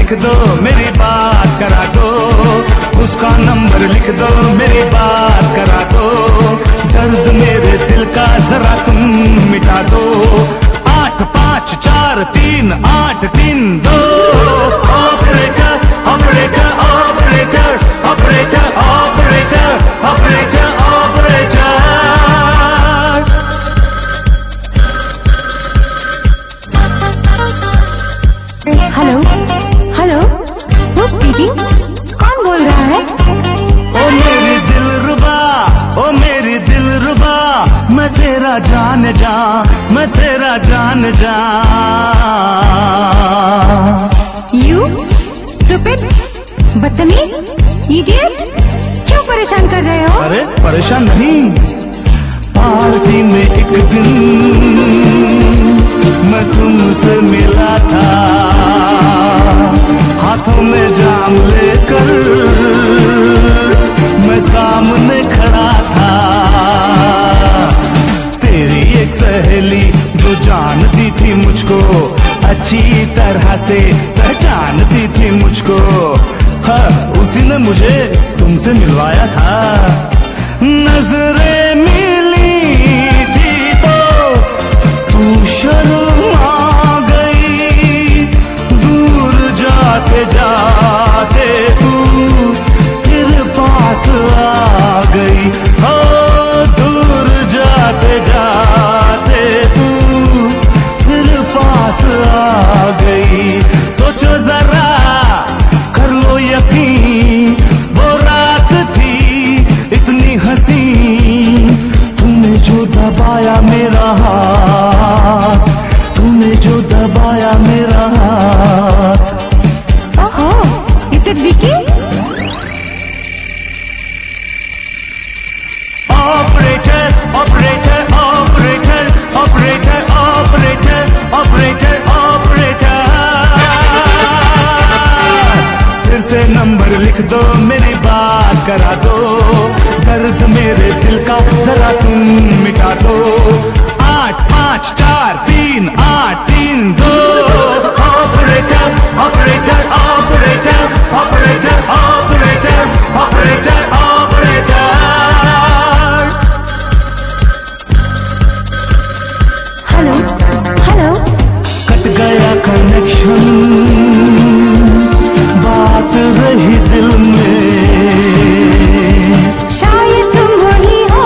लिख दो, मेरी बात करा दो, उसका नंबर लिख दो, मेरी बात करा दो, दर्द मेरे दिल का जरा तुम मिटा दो। 8 5 4 3 8 3 2 operator operator operator operator operator operator operator. Hello hello, speaking, कौन बोल रहा है? ओ मेरी दिलरुबा, ओ मेरी दिलरुबा, मैं तेरा जान जा, मैं तेरा जान जा। यू स्टूपिड, बदतमीज, इडियट, क्यों परेशान कर रहे हो? अरे परेशान नहीं, पार्टी में एक दिन मैं तुमसे मिला था, हाथों में जाम लेकर मैं सामने खड़ा था। तेरी एक सहेली जो जानती थी मुझको, अच्छी तरह से पहचानती थी मुझको, हाँ उसी ने मुझे तुमसे मिलवाया था। नजरें मिली थी तो तू शर्मा गई, दूर जाते जाते तू फिर पास आ गई, हो दूर जाते जाते तू फिर पास आ गई। सोचो जरा, कर लो यकीन, वो रात थी इतनी हसीन, तूने जो दबाया मेरा हाथ, तूने जो दबाया मेरा हाथ। ओहो, is it Vicky? Operator operator operator operator operator operator operator. फिर से नंबर लिख दो, मेरी बात करा दो, दर्द मेरे दिल का जरा तुम मिटा दो। 8 5 4 3 8 3 2 operator operator operator operator operator operator operator. Hello hello, cut गया कनेक्शन, बात रही दिल में, शायद तुम वही हो,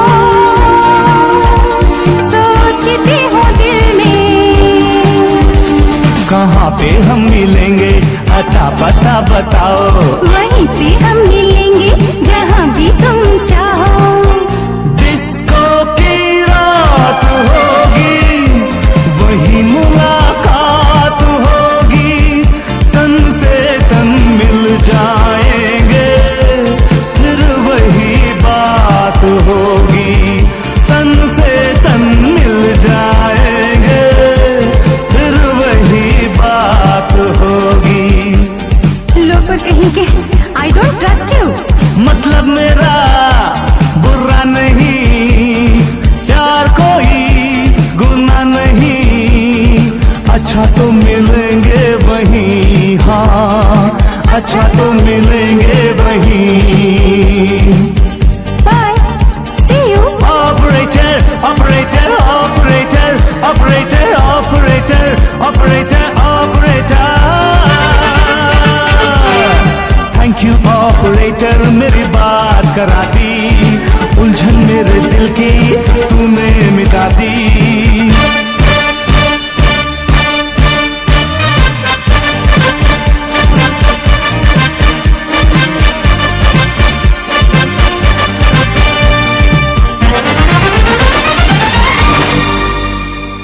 सोचती हो दिल में। कहाँ पे हम मिलेंगे, अता पता बताओ, वहीं पे हम मिलेंगे,